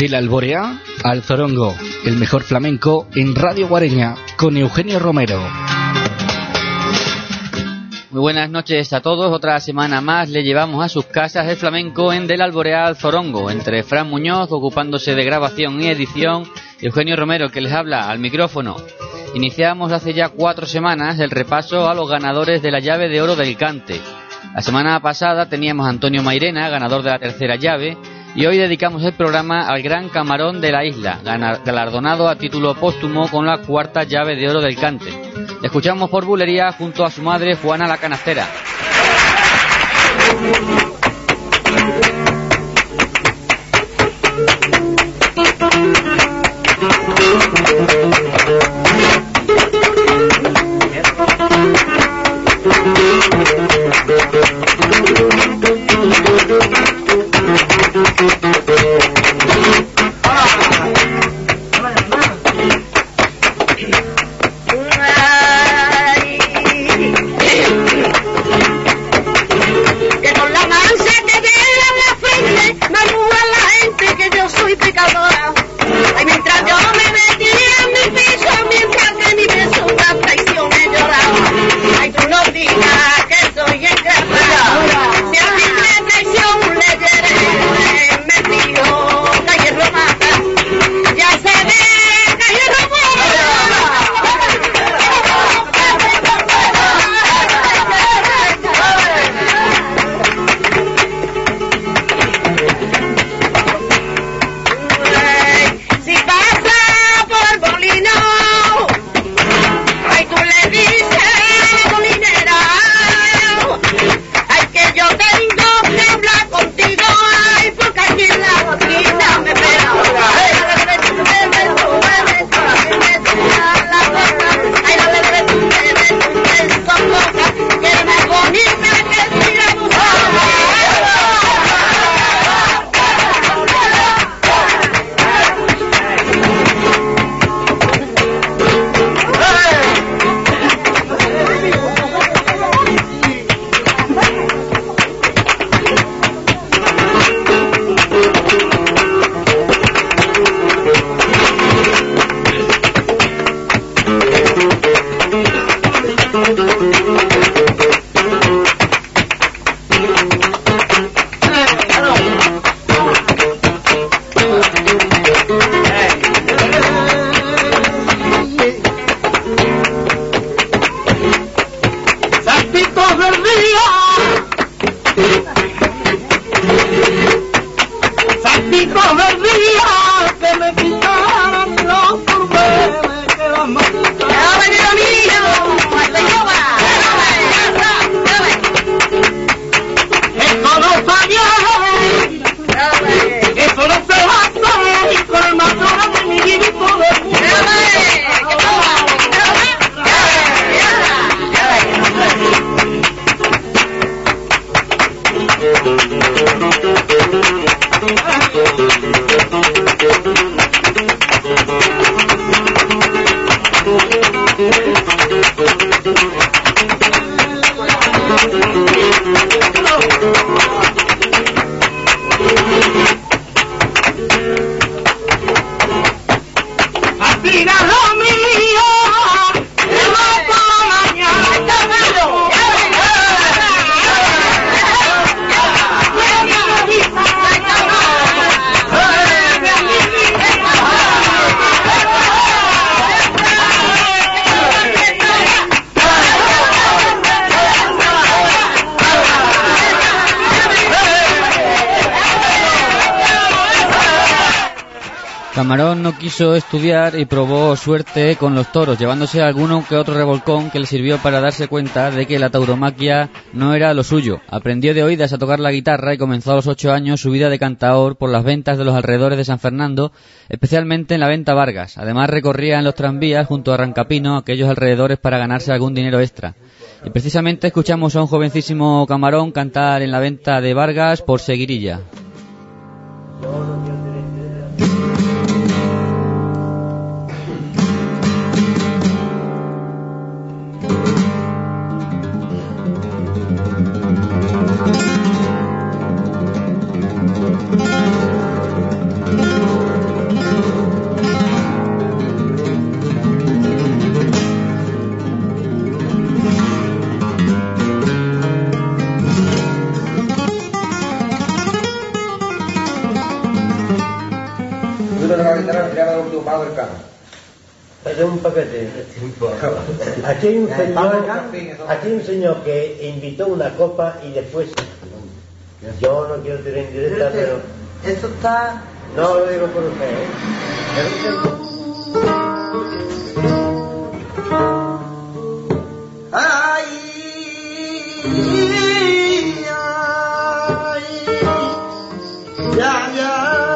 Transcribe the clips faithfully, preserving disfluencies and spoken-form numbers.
Del Alboreá al Zorongo, el mejor flamenco en Radio Guareña, con Eugenio Romero. Muy buenas noches a todos. Otra semana más le llevamos a sus casas el flamenco en Del Alboreá al Zorongo, entre Fran Muñoz, ocupándose de grabación y edición, y Eugenio Romero, que les habla al micrófono. Iniciamos hace ya cuatro semanas el repaso a los ganadores de la llave de oro del Cante. La semana pasada teníamos a Antonio Mairena, ganador de la tercera llave, y hoy dedicamos el programa al gran camarón de la isla, galardonado a título póstumo con la cuarta llave de oro del Cante. Le escuchamos por bulería junto a su madre Juana la Canastera. Camarón no quiso estudiar y probó suerte con los toros, llevándose alguno que otro revolcón que le sirvió para darse cuenta de que la tauromaquia no era lo suyo. Aprendió de oídas a tocar la guitarra y comenzó a los ocho años su vida de cantaor por las ventas de los alrededores de San Fernando, especialmente en la venta Vargas. Además recorría en los tranvías junto a Rancapino aquellos alrededores para ganarse algún dinero extra. Y precisamente escuchamos a un jovencísimo Camarón cantar en la venta de Vargas por Seguirilla. paquete. Aquí hay un señor, aquí hay un señor que invitó una copa y después... Yo no quiero tener indirecta, pero... Eso está... No lo digo por usted, ¿eh? Ay, ay, ya, ya.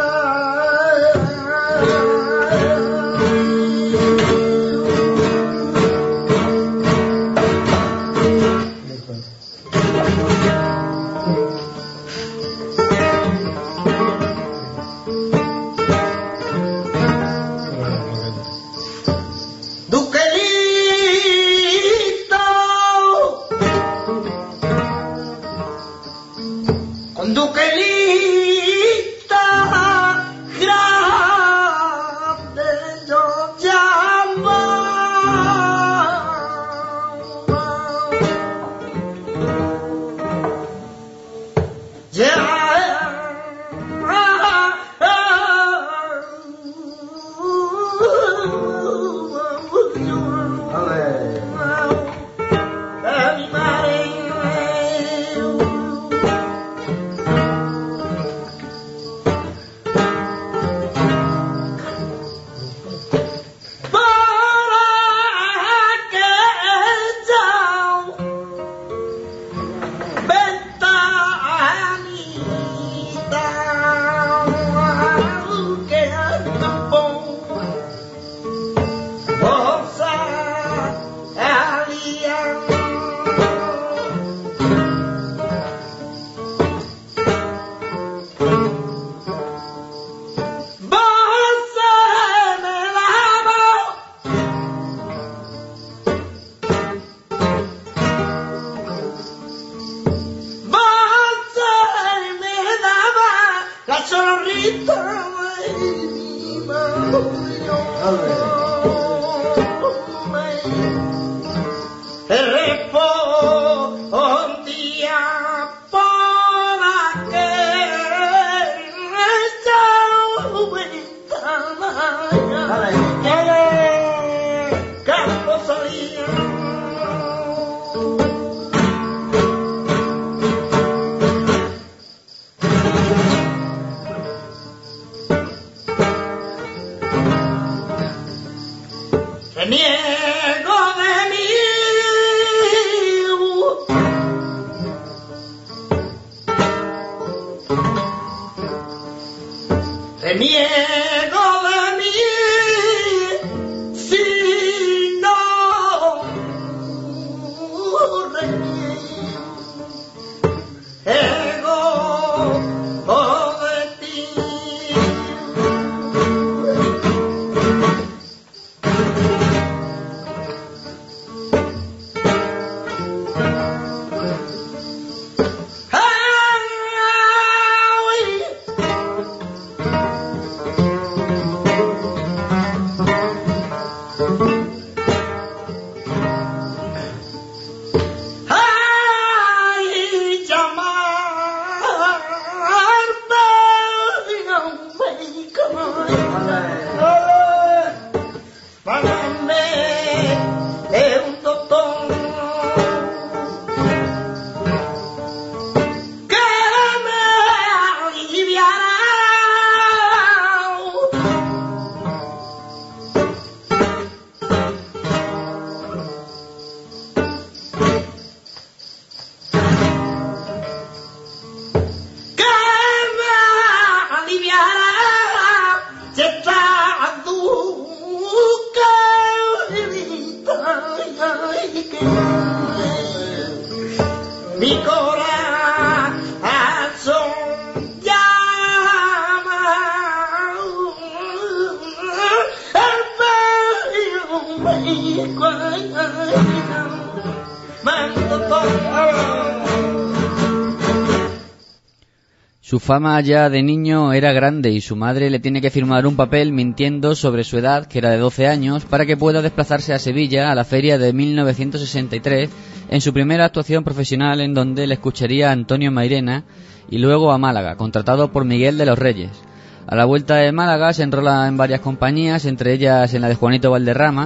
Su fama ya de niño era grande y su madre le tiene que firmar un papel mintiendo sobre su edad, que era de doce años, para que pueda desplazarse a Sevilla a la feria de mil novecientos sesenta y tres en su primera actuación profesional, en donde le escucharía a Antonio Mairena, y luego a Málaga, contratado por Miguel de los Reyes. A la vuelta de Málaga se enrola en varias compañías, entre ellas en la de Juanito Valderrama,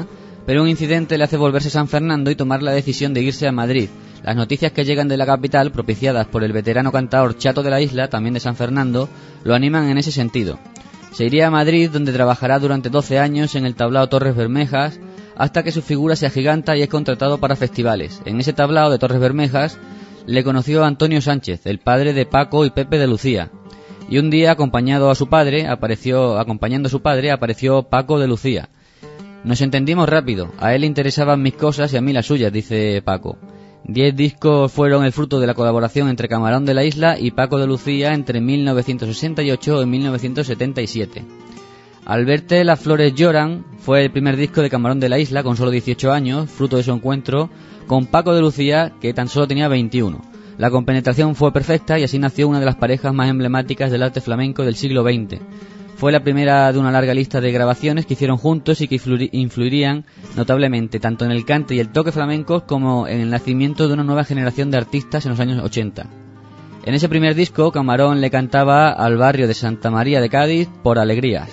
pero un incidente le hace volverse a San Fernando y tomar la decisión de irse a Madrid. Las noticias que llegan de la capital, propiciadas por el veterano cantador Chato de la Isla, también de San Fernando, lo animan en ese sentido. Se iría a Madrid, donde trabajará durante doce años en el tablao Torres Bermejas, hasta que su figura se agiganta y es contratado para festivales. En ese tablao de Torres Bermejas le conoció a Antonio Sánchez, el padre de Paco y Pepe de Lucía. Y un día, acompañado a su padre, apareció, acompañando a su padre, apareció Paco de Lucía. Nos entendimos rápido, a él le interesaban mis cosas y a mí las suyas, dice Paco. Diez discos fueron el fruto de la colaboración entre Camarón de la Isla y Paco de Lucía entre mil novecientos sesenta y ocho y mil novecientos setenta y siete. Al verte las flores lloran fue el primer disco de Camarón de la Isla con solo dieciocho años, fruto de su encuentro con Paco de Lucía, que tan solo tenía veintiuno. La compenetración fue perfecta y así nació una de las parejas más emblemáticas del arte flamenco del siglo veinte. Fue la primera de una larga lista de grabaciones que hicieron juntos y que influirían notablemente tanto en el cante y el toque flamencos como en el nacimiento de una nueva generación de artistas en los años ochenta. En ese primer disco, Camarón le cantaba al barrio de Santa María de Cádiz por alegrías.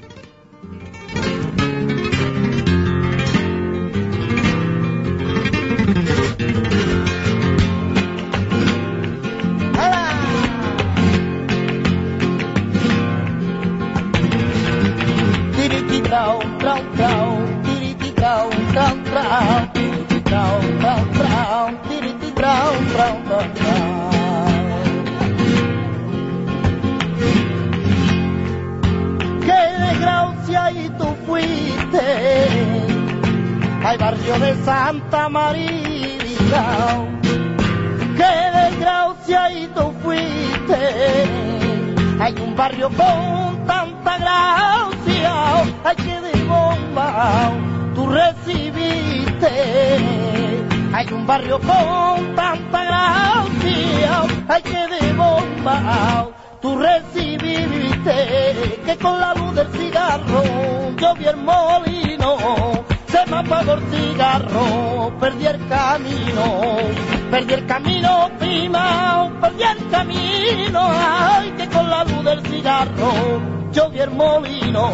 Ay, barrio de Santa María, qué desgracia y tú fuiste. Hay un barrio con tanta gracia, ay, que de bomba tú recibiste. Hay un barrio con tanta gracia, ay, que de bomba tú recibiste. Que con la luz del cigarro yo vi el molino, se me apagó el cigarro, perdí el camino, perdí el camino, prima, perdí el camino, ay, que con la luz del cigarro yo vi el molino.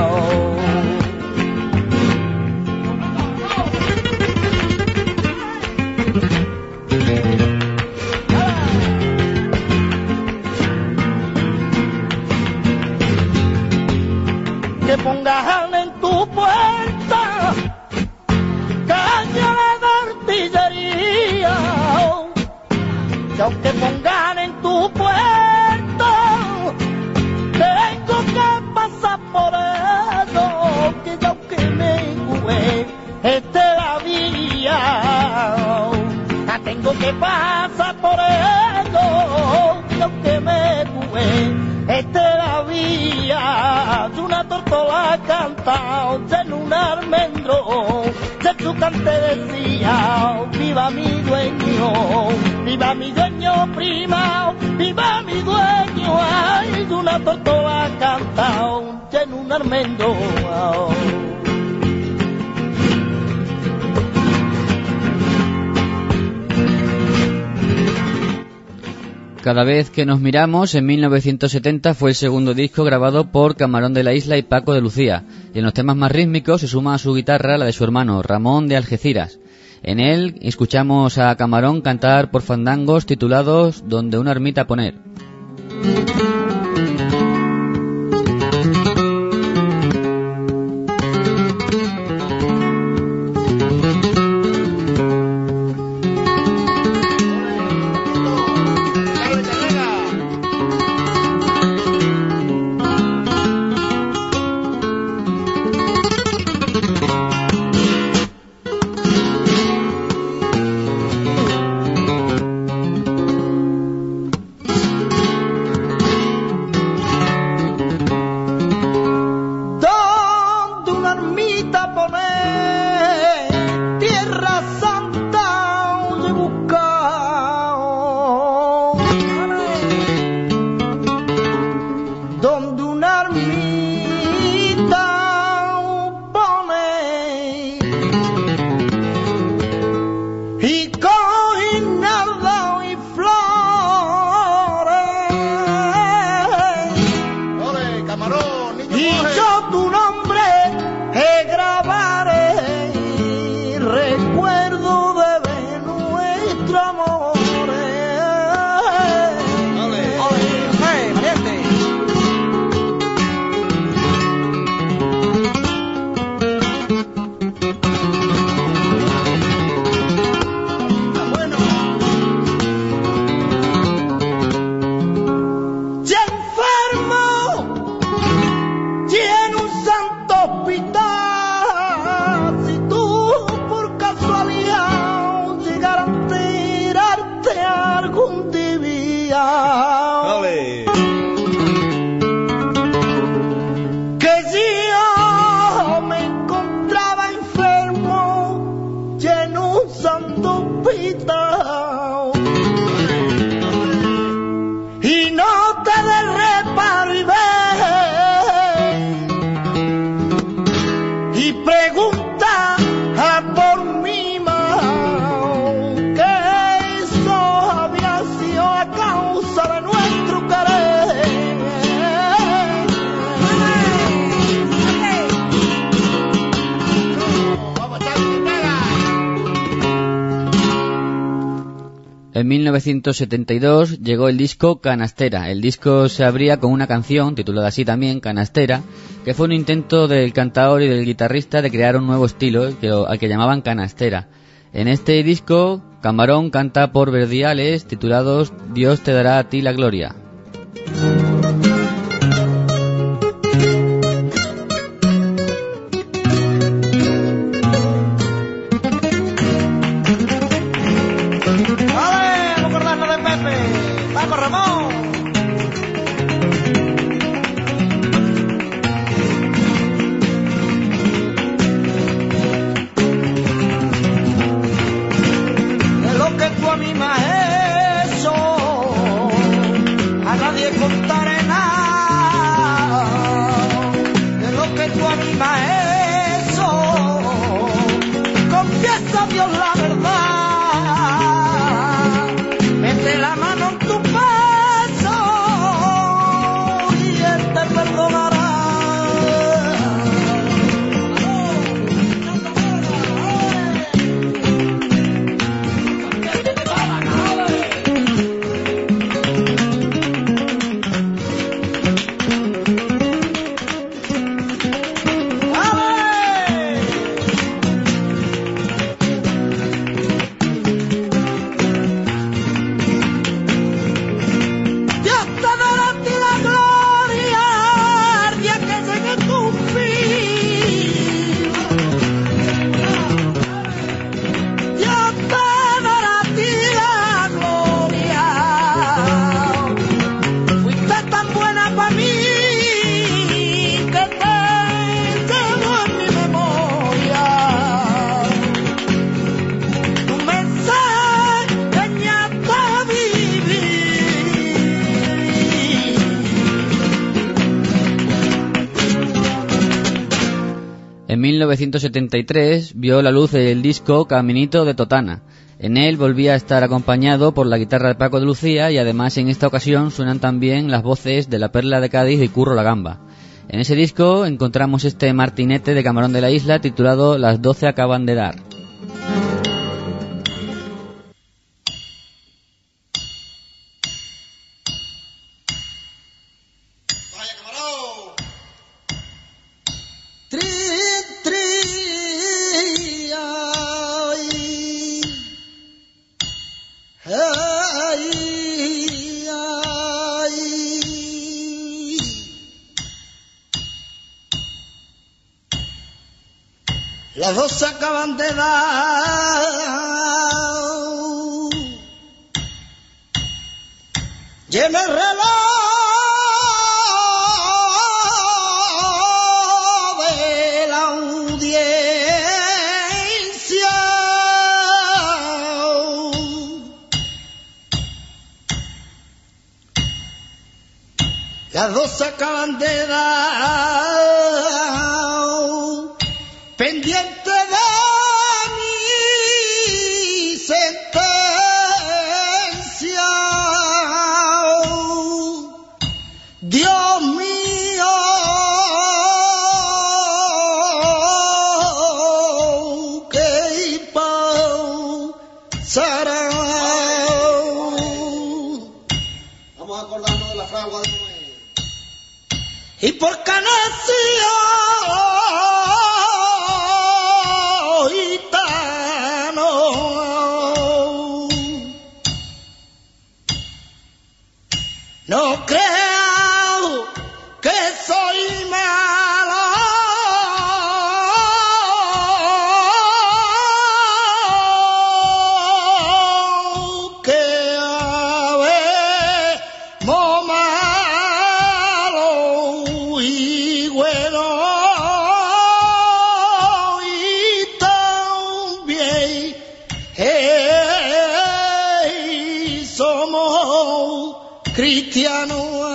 Que pongan en tu puerta caña de artillería, que aunque pongan en tu puerta, tengo que pasar por eso, que aunque me jugué este la vía, tengo que pasar por eso, que aunque me jugué este la vía. Una tortola canta en un almendro, de su cante decía, viva mi dueño, viva mi dueño, prima, viva mi dueño. Ay, una tortola canta en un almendro. Cada vez que nos miramos, en mil novecientos setenta fue el segundo disco grabado por Camarón de la Isla y Paco de Lucía, y en los temas más rítmicos se suma a su guitarra la de su hermano, Ramón de Algeciras. En él escuchamos a Camarón cantar por fandangos titulados Donde una ermita poner. quitado. Y no te des reparo y ve y pregunta a por mi mano que eso había sido a causa de nuestro querer. En mil novecientos setenta y dos llegó el disco Canastera. El disco se abría con una canción, titulada así también, Canastera, que fue un intento del cantador y del guitarrista de crear un nuevo estilo, que, al que llamaban Canastera. En este disco, Camarón canta por verdiales titulados Dios te dará a ti la gloria. En mil novecientos setenta y tres vio la luz el disco Caminito de Totana. En él volvía a estar acompañado por la guitarra de Paco de Lucía y además en esta ocasión suenan también las voces de La Perla de Cádiz y Curro la Gamba. En ese disco encontramos este martinete de Camarón de la Isla titulado Las doce acaban de dar. Las dos acaban de dar llena el reloj de la audiencia. Las dos acaban de dar pendiente de mi sentencia. Dios mío, ¿qué pasará? Vamos a acordarnos de la fragua de Noé. Y por Canasio no creo que soy malo, que habemos malo y bueno y también eh, cristiano.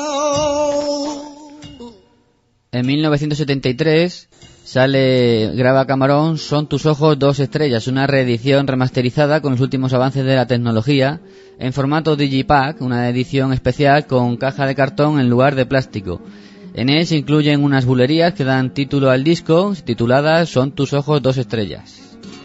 En mil novecientos setenta y tres sale, graba Camarón Son tus ojos dos estrellas, una reedición remasterizada con los últimos avances de la tecnología en formato Digipack, una edición especial con caja de cartón en lugar de plástico. En él se incluyen unas bulerías que dan título al disco, tituladas Son tus ojos dos estrellas.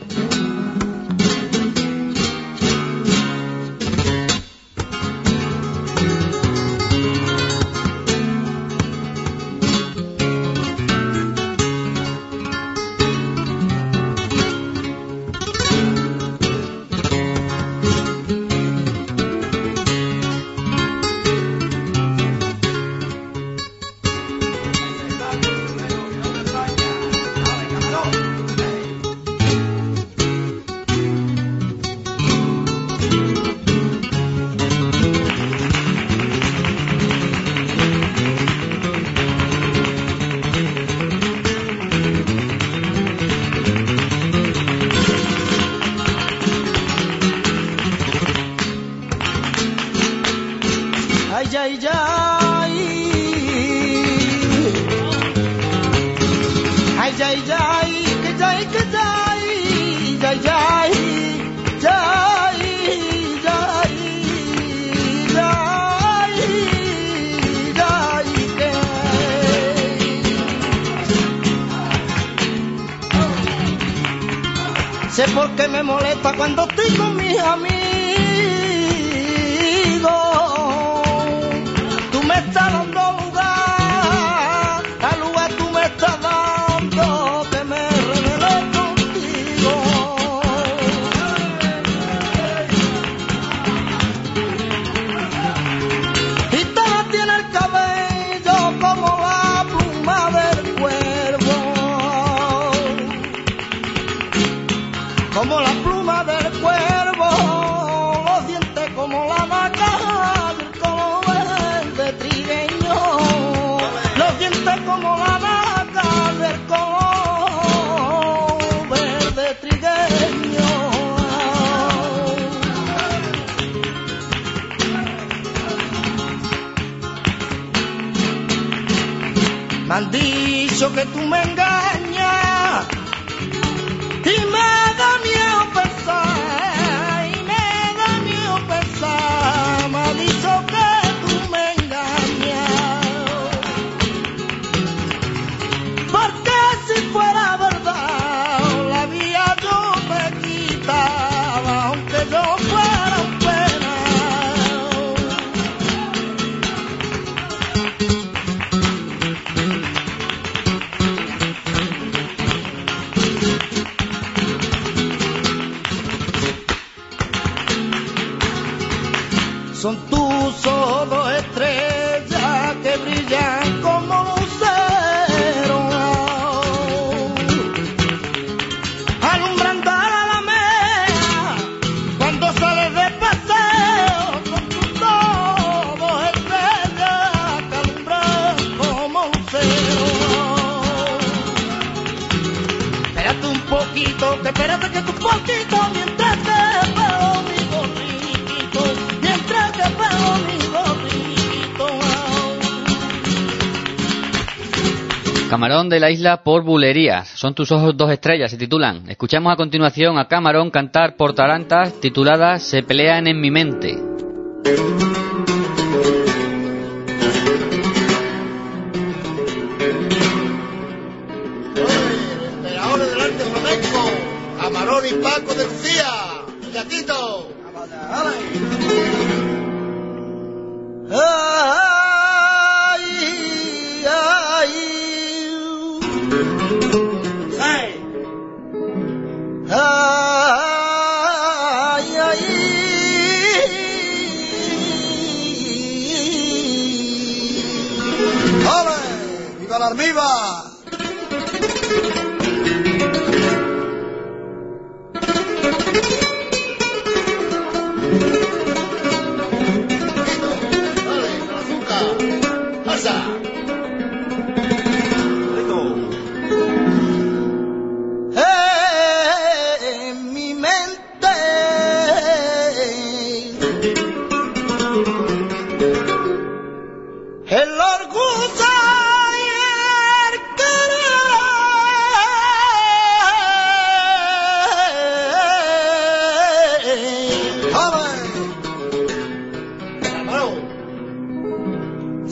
Sé por qué me molesta cuando estoy con mis amigos. Tú me estás dando lugar, al lugar tú me estás dando que me revele contigo. Y toda tiene el cabello como la pluma del cuervo, como la pluma del cuervo, los dientes como la vaca, el color verde trigueño, los dientes como la vaca, del color verde trigueño. Me han dicho que tú me engañas y me da miedo pensar, y me da miedo pensar, me ha dicho que tú me engañas, porque si fuera verdad, la vida yo te quitaba, aunque yo fuera un penal. Son tus ojos dos estrellas que brillan como luceros, alumbrando a la alameda cuando sales de paseo. Son tus ojos dos estrellas que alumbran como luceros. Espérate un poquito, que espérate que tu poquito mientras te veo mi gorrito, mientras te veo mi gorrito. Camarón de la isla por bulerías. Son tus ojos dos estrellas, se titulan. Escuchamos a continuación a Camarón cantar por tarantas, titulada Se pelean en mi mente. Ahora delante flamenco, Camarón y Paco del C I A, gatito. Ay, ay, Hey. ay, ay. ¡Ole! ¡Viva la armiva! Dale, con azúcar. ¡Pasa! En mi mente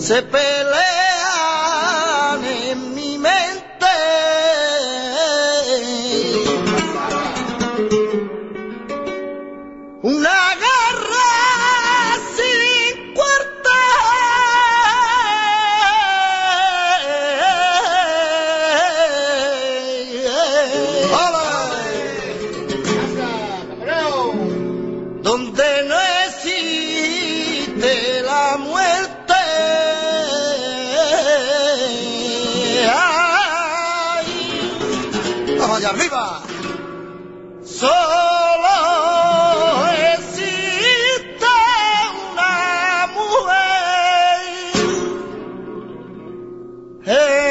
se pelean en mi mente. Una guerra sin cuartel, donde no existe la muerte. Ay, ¡vamos allá arriba! Solo existe una mujer. Eh,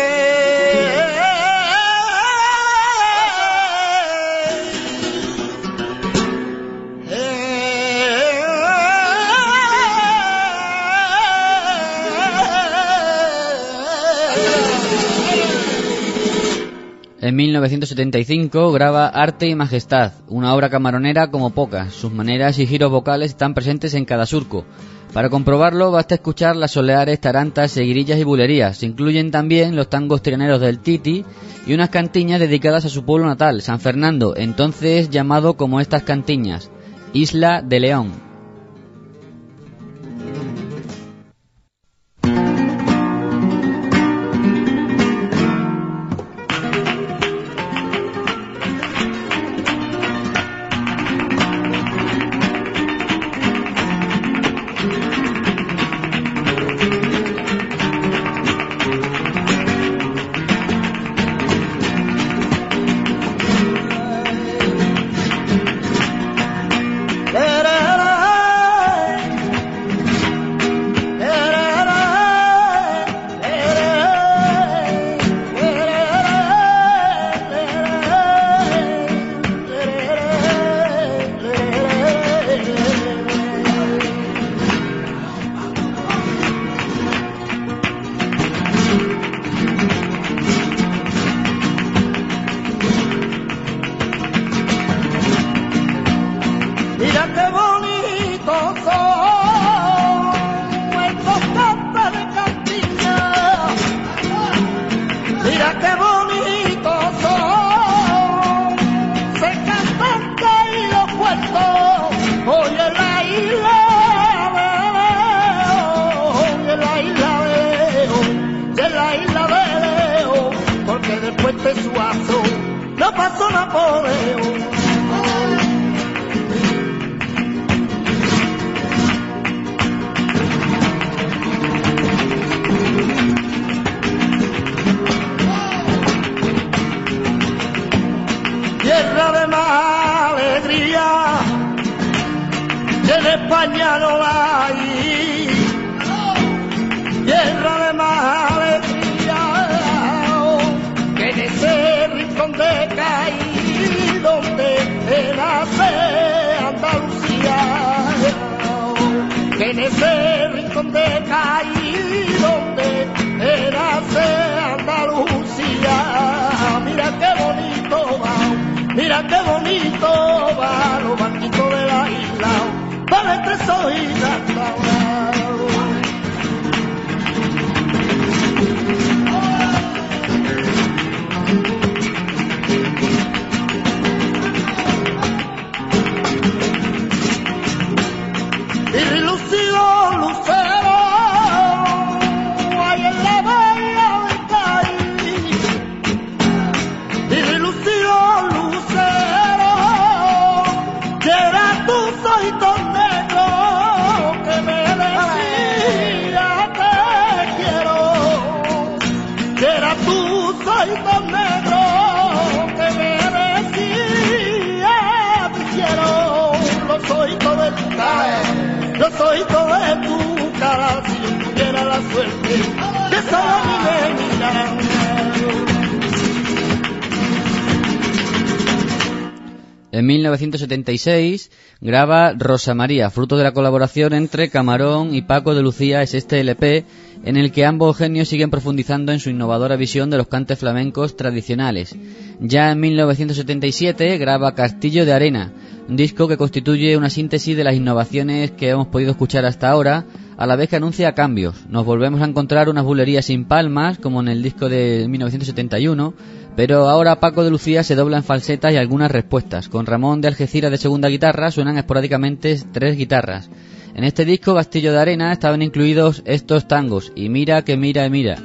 En mil novecientos setenta y cinco graba Arte y Majestad, una obra camaronera como pocas. Sus maneras y giros vocales están presentes en cada surco. Para comprobarlo basta escuchar las soleares, tarantas, seguirillas y bulerías. Se incluyen también los tangos trianeros del Titi y unas cantiñas dedicadas a su pueblo natal, San Fernando, entonces llamado como estas cantiñas, Isla de León. España no la hay, tierra de más alegría, que en ese rincón de Caí, donde nace Andalucía, que en ese rincón de Caí, donde nace Andalucía, mira qué bonito va, mira qué bonito va los banquitos de la isla. Vale tres hojitas y relucido lucero hay en la bahía de Cádiz, y relucido lucero que era tu ojito negro que me decía te quiero, que era tu ojito negro que me decía te quiero, los ojitos de tu cara, los ojitos de tu cara, si yo tuviera la suerte que solo a mí me miraran. En mil novecientos setenta y seis graba Rosa María, fruto de la colaboración entre Camarón y Paco de Lucía. Es este L P en el que ambos genios siguen profundizando en su innovadora visión de los cantes flamencos tradicionales. Ya en mil novecientos setenta y siete graba Castillo de Arena, un disco que constituye una síntesis de las innovaciones que hemos podido escuchar hasta ahora, a la vez que anuncia cambios. Nos volvemos a encontrar unas bulerías sin palmas, como en el disco de mil novecientos setenta y uno, pero ahora Paco de Lucía se dobla en falsetas y algunas respuestas. Con Ramón de Algeciras de segunda guitarra suenan esporádicamente tres guitarras. En este disco, Castillo de Arena, estaban incluidos estos tangos, y mira que mira y mira.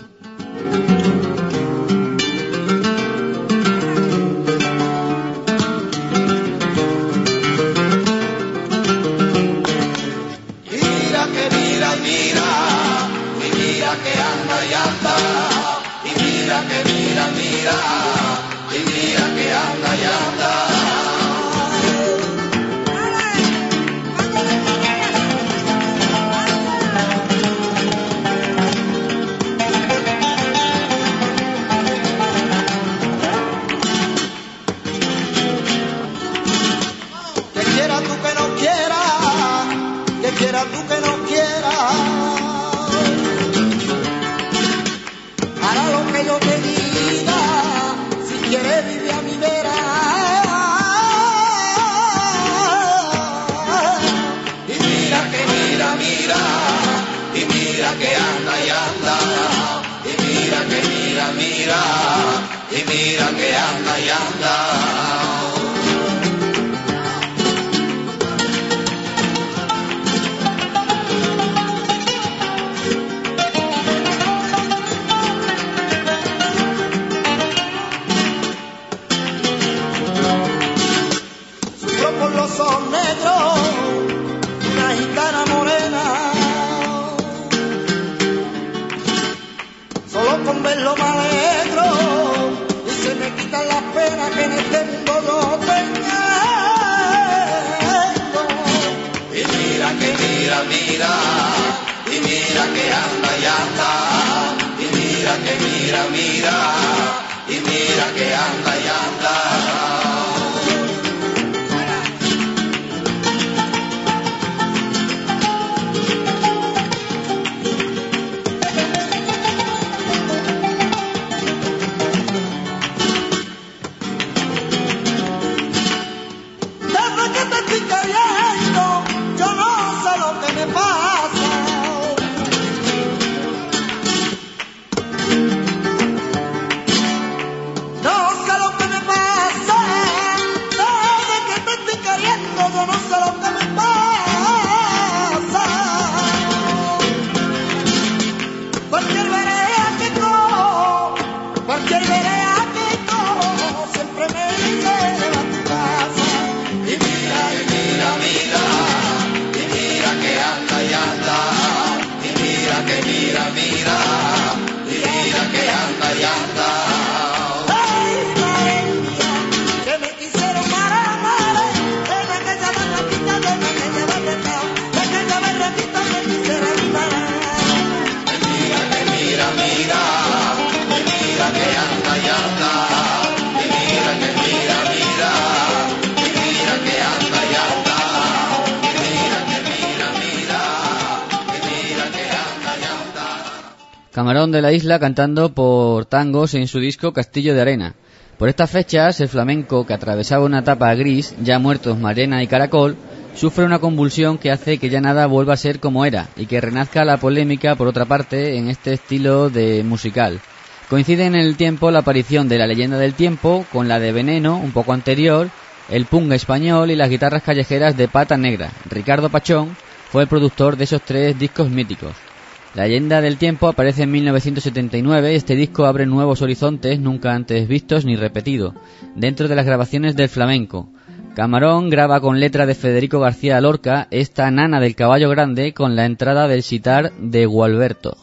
Camarón de la Isla cantando por tangos en su disco Castillo de Arena. Por estas fechas, el flamenco, que atravesaba una etapa gris, ya muertos Marena y Caracol, sufre una convulsión que hace que ya nada vuelva a ser como era, y que renazca la polémica, por otra parte, en este estilo de musical. Coincide en el tiempo la aparición de La Leyenda del Tiempo con la de Veneno, un poco anterior, el punk español y las guitarras callejeras de Pata Negra. Ricardo Pachón fue el productor de esos tres discos míticos. La Leyenda del Tiempo aparece en mil novecientos setenta y nueve y este disco abre nuevos horizontes nunca antes vistos ni repetidos, dentro de las grabaciones del flamenco. Camarón graba con letra de Federico García Lorca esta Nana del Caballo Grande con la entrada del sitar de Gualberto.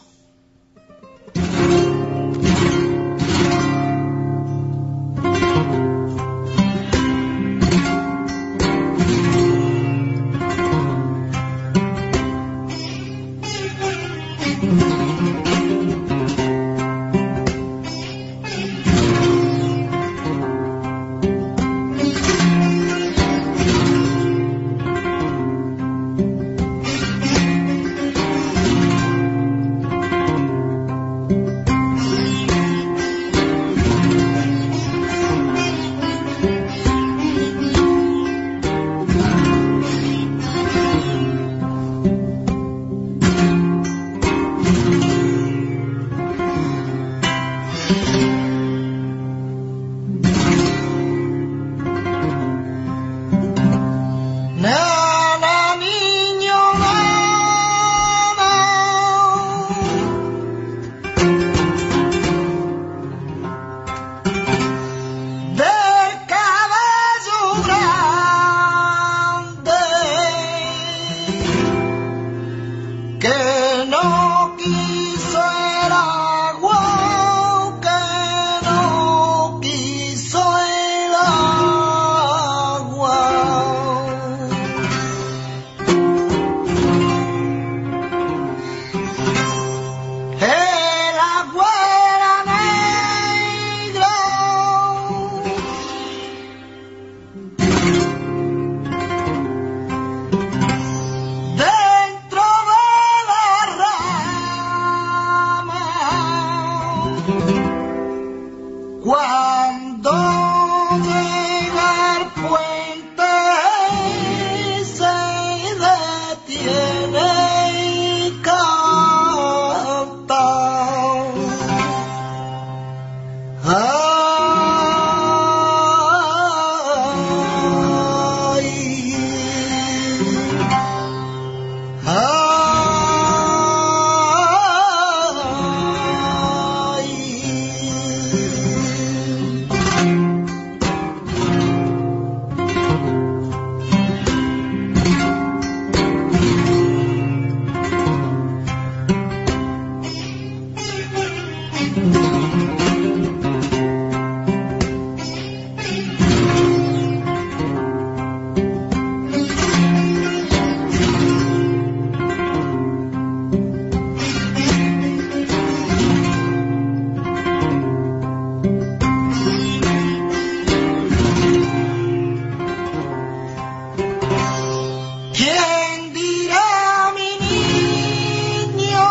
¿Quién dirá, mi niño,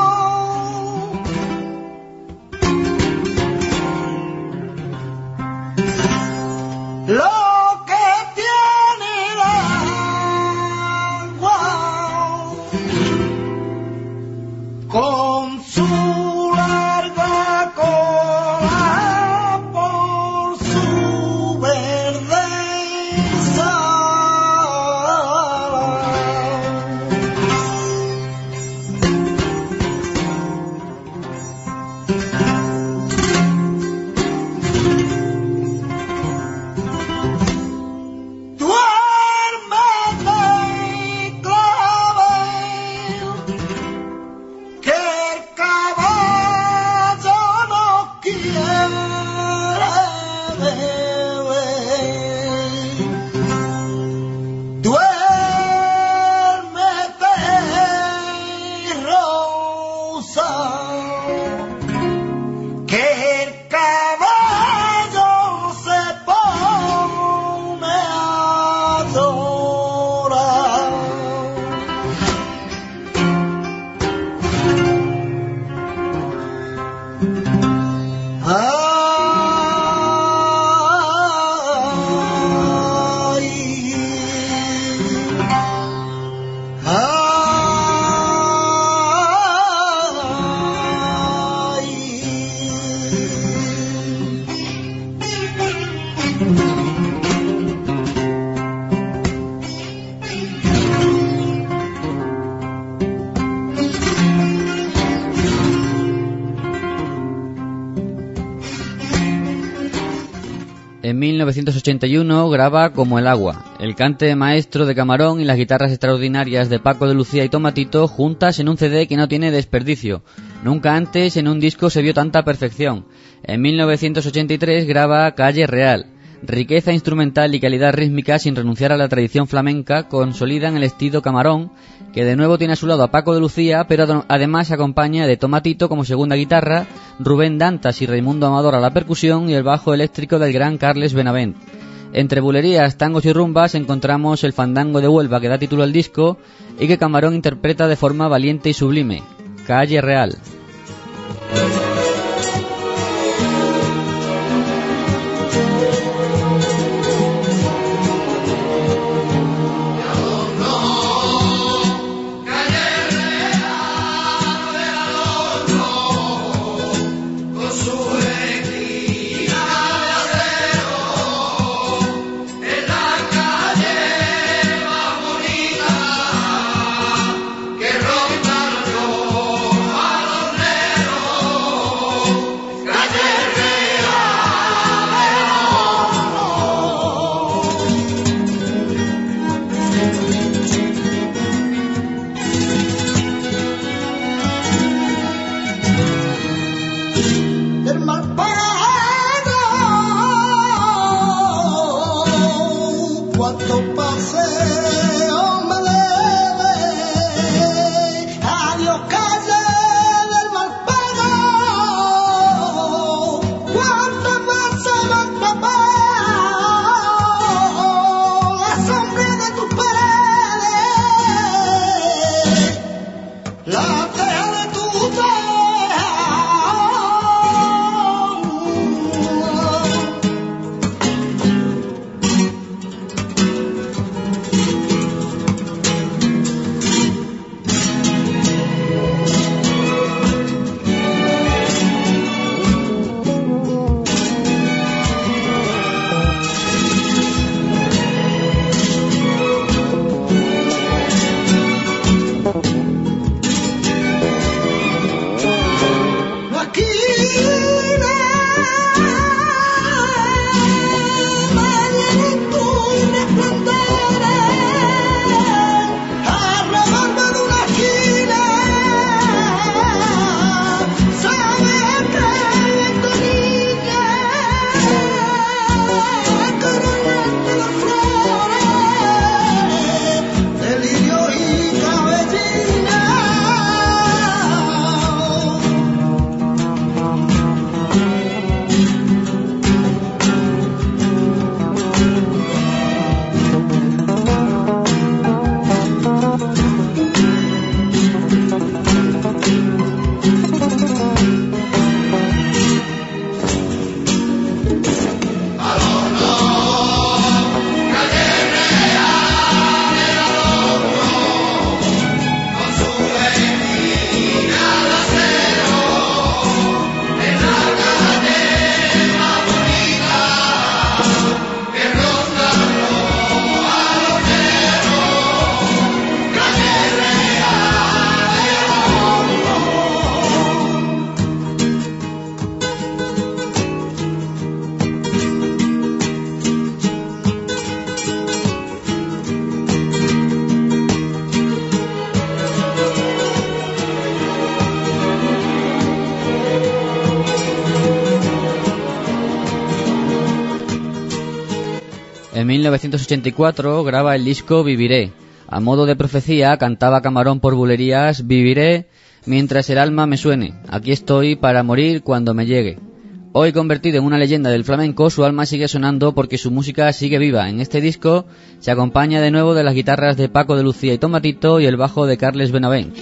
lo que tiene el agua con su larga cola por su verdeza? Duérmete, clavel, que el caballo no quiere beber. Duérmete, Rosa, que el caballo se pone a llorar. Ay, En mil novecientos ochenta y uno graba Como el agua, el cante maestro de Camarón y las guitarras extraordinarias de Paco de Lucía y Tomatito juntas en un C D que no tiene desperdicio. Nunca antes en un disco se vio tanta perfección. En mil novecientos ochenta y tres graba Calle Real. Riqueza instrumental y calidad rítmica sin renunciar a la tradición flamenca consolidan el estilo Camarón, que de nuevo tiene a su lado a Paco de Lucía, pero ad- además se acompaña de Tomatito como segunda guitarra, Rubén Dantas y Raimundo Amador a la percusión y el bajo eléctrico del gran Carles Benavent. Entre bulerías, tangos y rumbas encontramos el fandango de Huelva que da título al disco y que Camarón interpreta de forma valiente y sublime, Calle Real. del mal pago, cuanto paseo me debe. Adiós, calle del mal pago, cuanto paseo me debe. La sombra de tus paredes, la teja de tu teja. mil novecientos ochenta y cuatro graba el disco Viviré. A modo de profecía cantaba Camarón por bulerías: viviré mientras el alma me suene, aquí estoy para morir cuando me llegue. Hoy convertido en una leyenda del flamenco, su alma sigue sonando porque su música sigue viva. En este disco se acompaña de nuevo de las guitarras de Paco de Lucía y Tomatito y el bajo de Carles Benavent.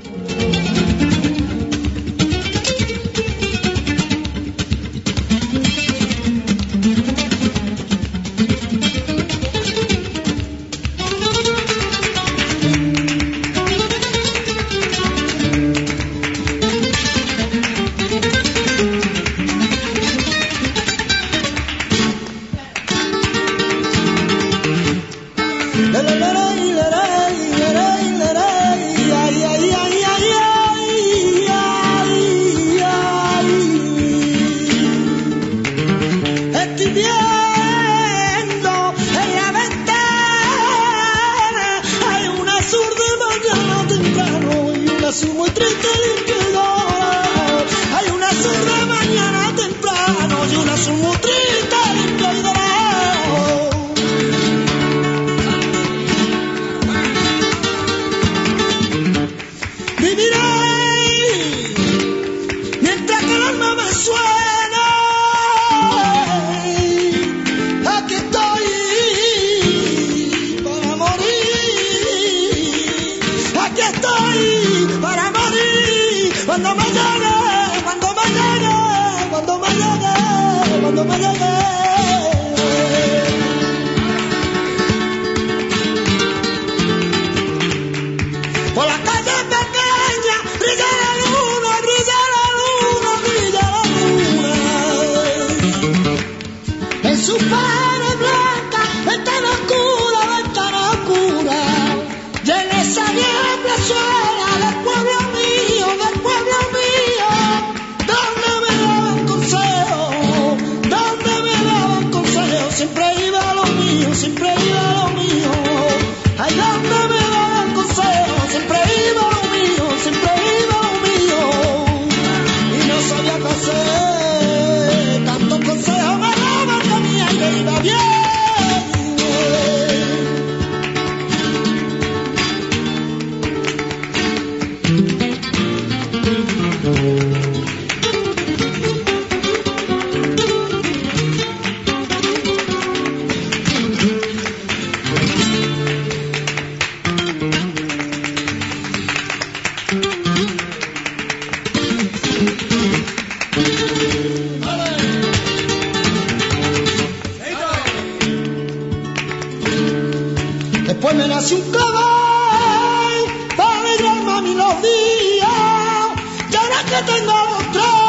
Después me nació un clavel para alegrarme a mí los días. Y ahora que tengo los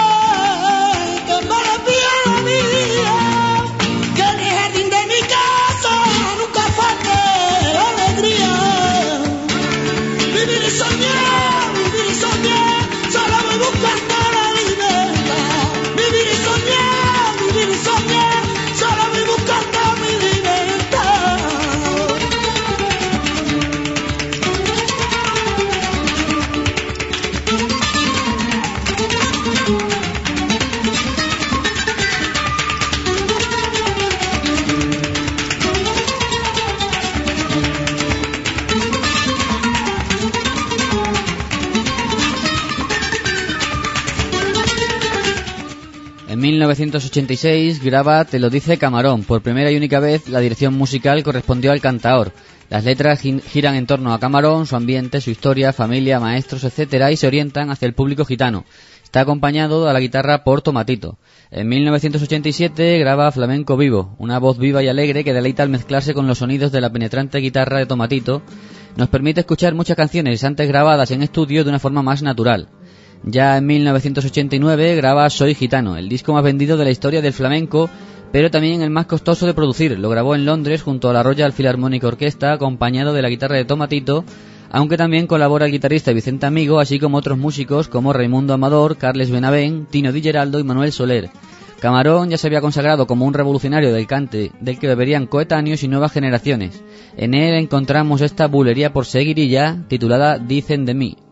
tres, que me despida la vida, que en el jardín de mi casa nunca falte la alegría. Vivir y soñar, vivir y soñar, solo voy buscando la libertad. Vivir y soñar, vivir y soñar, solo voy buscando mi libertad. En mil novecientos ochenta y seis graba Te lo dice Camarón. Por primera y única vez la dirección musical correspondió al cantaor. Las letras giran en torno a Camarón, su ambiente, su historia, familia, maestros, etcétera, y se orientan hacia el público gitano. Está acompañado a la guitarra por Tomatito. En mil novecientos ochenta y siete graba Flamenco Vivo, una voz viva y alegre que deleita al mezclarse con los sonidos de la penetrante guitarra de Tomatito. Nos permite escuchar muchas canciones antes grabadas en estudio de una forma más natural. Ya en mil novecientos ochenta y nueve graba Soy Gitano, el disco más vendido de la historia del flamenco, pero también el más costoso de producir. Lo grabó en Londres junto a la Royal Philharmonic Orchestra, acompañado de la guitarra de Tomatito, aunque también colabora el guitarrista Vicente Amigo, así como otros músicos como Raimundo Amador, Carles Benavent, Tino Di Geraldo y Manuel Soler. Camarón ya se había consagrado como un revolucionario del cante, del que beberían coetáneos y nuevas generaciones. En él encontramos esta bulería por seguirilla, titulada Dicen de mí.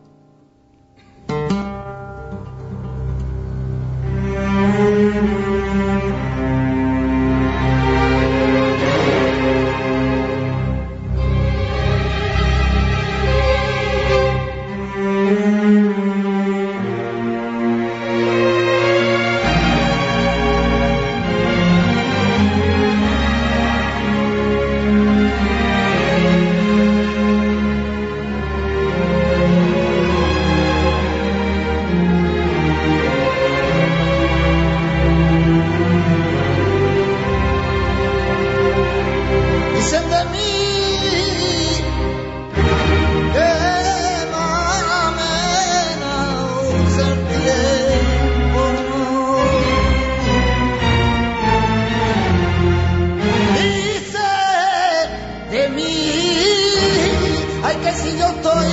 ay que si yo estoy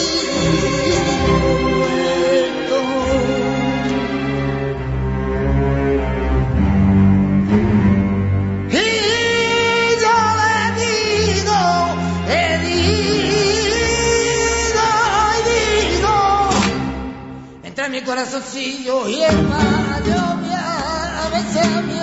muerto. Y yo le digo, he digo, he digo, entre mi corazoncillo y el mar yo me a veces a mí.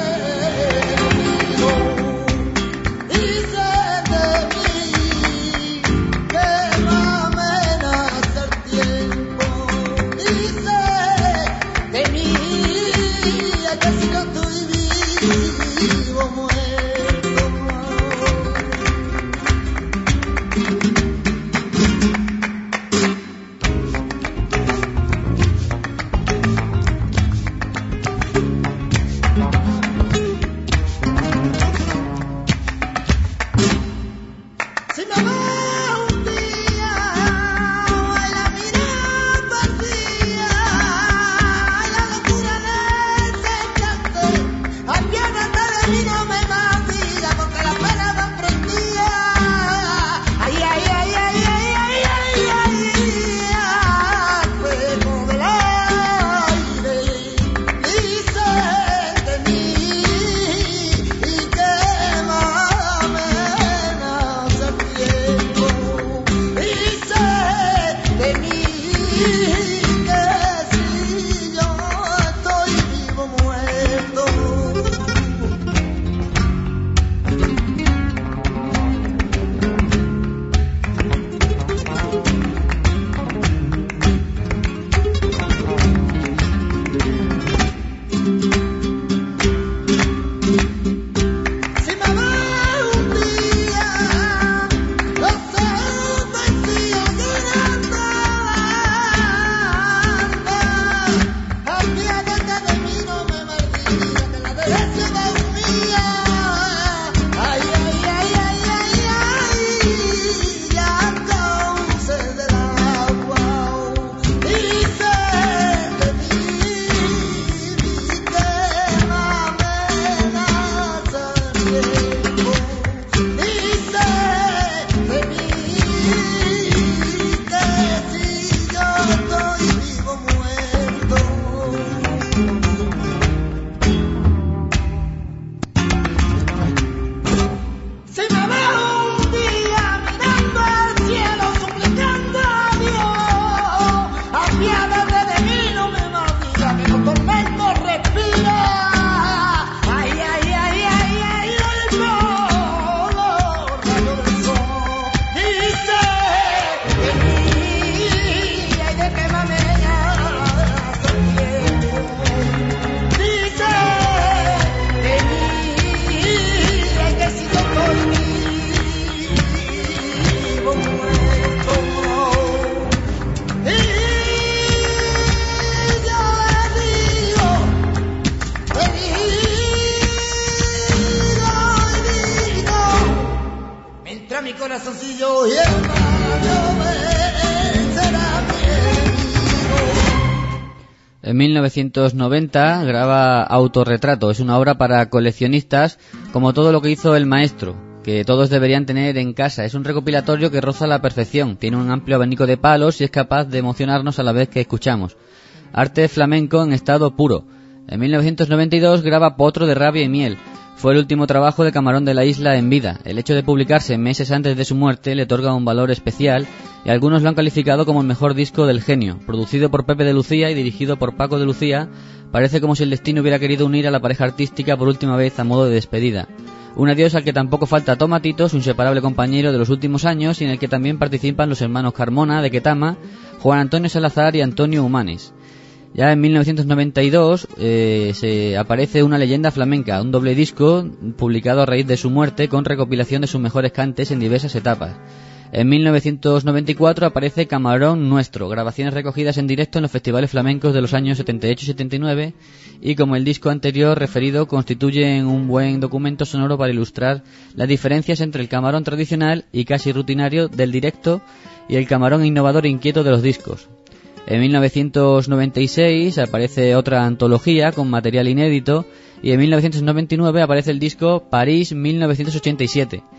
En mil novecientos noventa graba Autorretrato. Es una obra para coleccionistas, como todo lo que hizo el maestro, que todos deberían tener en casa. Es un recopilatorio que roza la perfección, tiene un amplio abanico de palos y es capaz de emocionarnos a la vez que escuchamos. Arte flamenco en estado puro. En mil novecientos noventa y dos graba Potro de rabia y miel. Fue el último trabajo de Camarón de la Isla en vida. El hecho de publicarse meses antes de su muerte le otorga un valor especial y algunos lo han calificado como el mejor disco del genio. Producido por Pepe de Lucía y dirigido por Paco de Lucía, parece como si el destino hubiera querido unir a la pareja artística por última vez a modo de despedida. Un adiós al que tampoco falta Tomatito, su inseparable compañero de los últimos años, y en el que también participan los hermanos Carmona de Ketama, Juan Antonio Salazar y Antonio Humanes. Ya en mil novecientos noventa y dos eh, se aparece Una leyenda flamenca, un doble disco publicado a raíz de su muerte con recopilación de sus mejores cantes en diversas etapas. En mil novecientos noventa y cuatro aparece Camarón Nuestro, grabaciones recogidas en directo en los festivales flamencos de los años setenta y ocho y setenta y nueve, y como el disco anterior referido constituyen un buen documento sonoro para ilustrar las diferencias entre el camarón tradicional y casi rutinario del directo y el camarón innovador e inquieto de los discos. En mil novecientos noventa y seis aparece otra antología con material inédito y en mil novecientos noventa y nueve aparece el disco París mil novecientos ochenta y siete.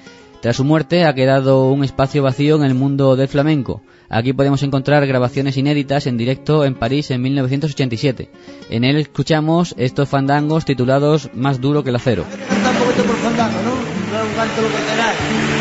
Tras su muerte ha quedado un espacio vacío en el mundo del flamenco. Aquí podemos encontrar grabaciones inéditas en directo en París en mil novecientos ochenta y siete. En él escuchamos estos fandangos titulados Más duro que el acero. Canta un poquito por fandango, ¿no? No un canto lo que queráis.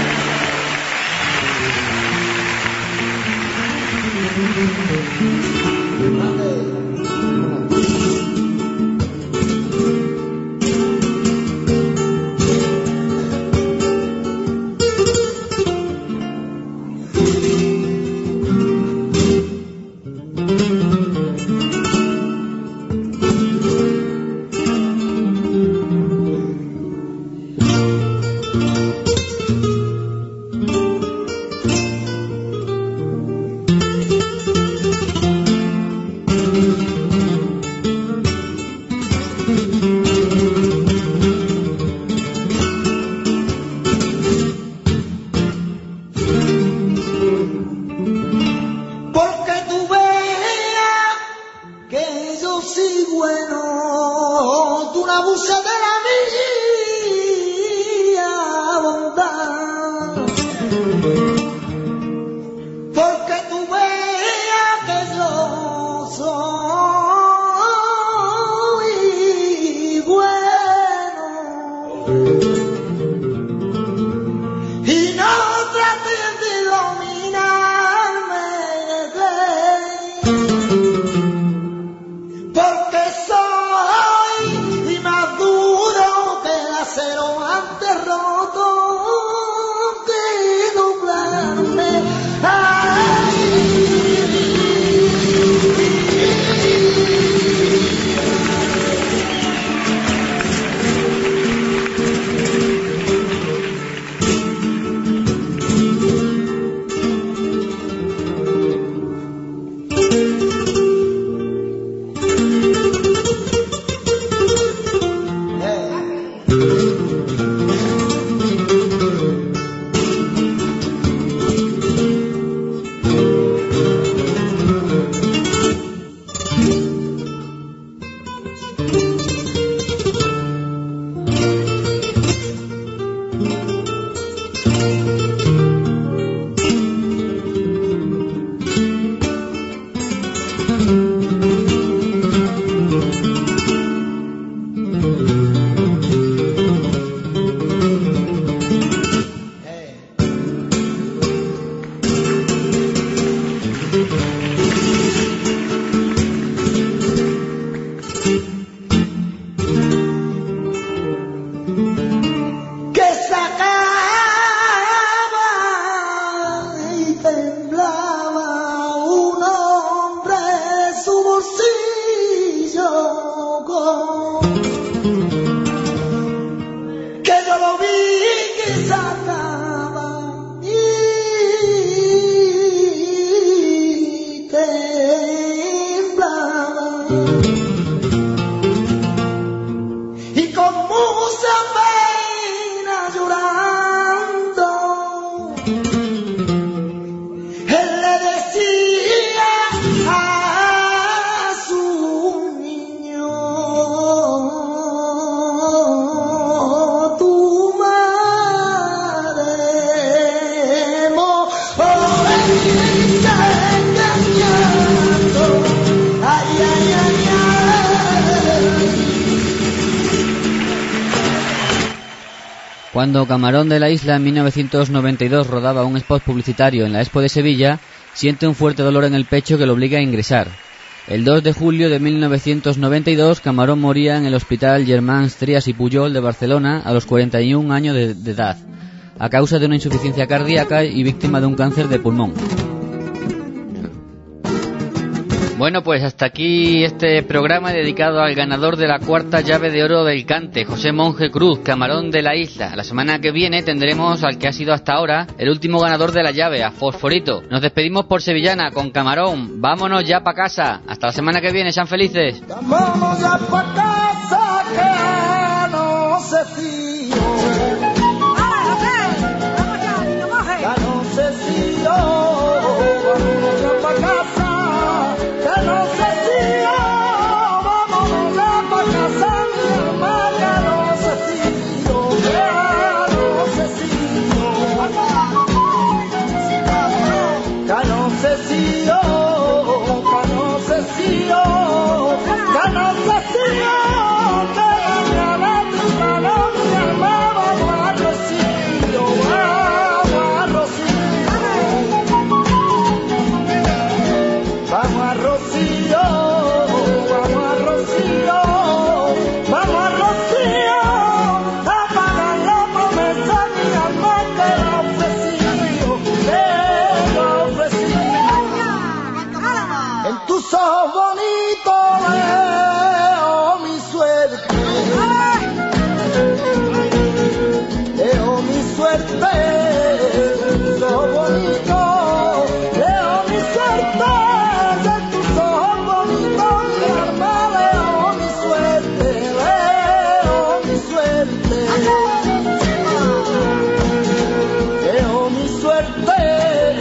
Cuando Camarón de la Isla en mil novecientos noventa y dos rodaba un spot publicitario en la Expo de Sevilla, siente un fuerte dolor en el pecho que lo obliga a ingresar. El dos de julio de mil novecientos noventa y dos, Camarón moría en el Hospital Germans Trias y Pujol de Barcelona a los cuarenta y un años de, de edad, a causa de una insuficiencia cardíaca y víctima de un cáncer de pulmón. Bueno, pues hasta aquí este programa dedicado al ganador de la cuarta llave de oro del cante, José Monje Cruz, Camarón de la Isla. La semana que viene tendremos al que ha sido hasta ahora el último ganador de la llave, a Fosforito. Nos despedimos por Sevillana con Camarón. Vámonos ya para casa. Hasta la semana que viene. Sean felices. Vámonos ya para casa, que no se fío. Ya no se fío. Vámonos ya para casa. Que no sé si yo, vámonos ya pa' casa, mi hermana, que no sé si yo, que no sé si yo.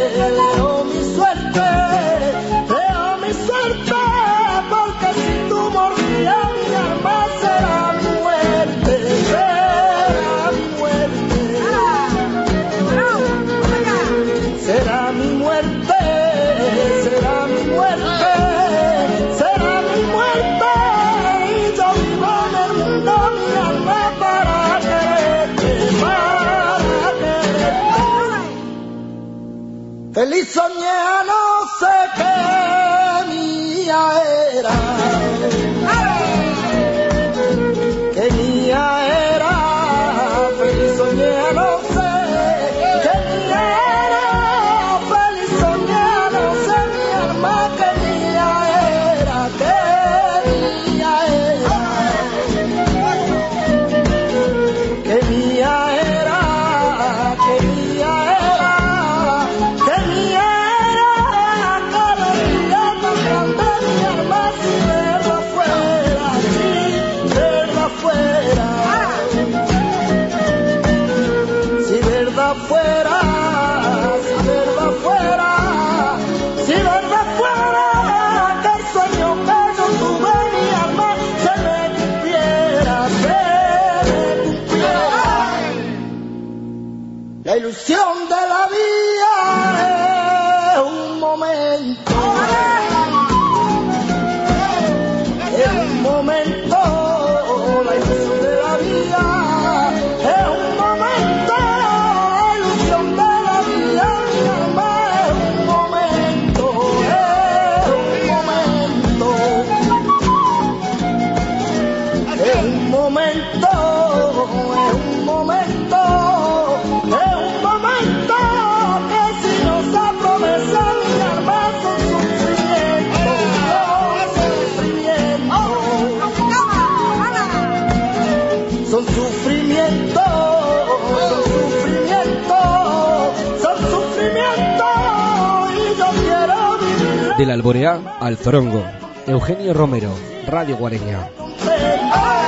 leo mi suerte, leo mi suerte, porque si tú mordías mi alma será mi muerte, será mi muerte, será mi muerte, será mi muerte, será mi muerte, y yo vivo en el mundo mi alma para quererte, para quererte. Feliz soñé a no sé qué mía era, que mía era, feliz soñé a no sé qué mía era, feliz soñé a no sé mi alma que mía era, que mía era, que mía era, que mía era, que mía era, cada día más grande mi alma, si verla fuera, si verla fuera, si verdad fuera, si verdad fuera, si verdad fuera, que el sueño que yo tuve en mi alma se me cumpliera, se me cumpliera. La ilusión de la vida es un momento, es un momento, la ilusión de la vida es un momento, la ilusión de la vida, mi alma es un momento, es un momento, es un momento, es un momento, es un momento, que si no se promesa mi alma son sufrimientos, son sufrimientos, son sufrimientos, son sufrimientos, son sufrimientos, y yo quiero vivir Del Alboreá al Zorongo, Eugenio Romero, Radio Guareña. contenta.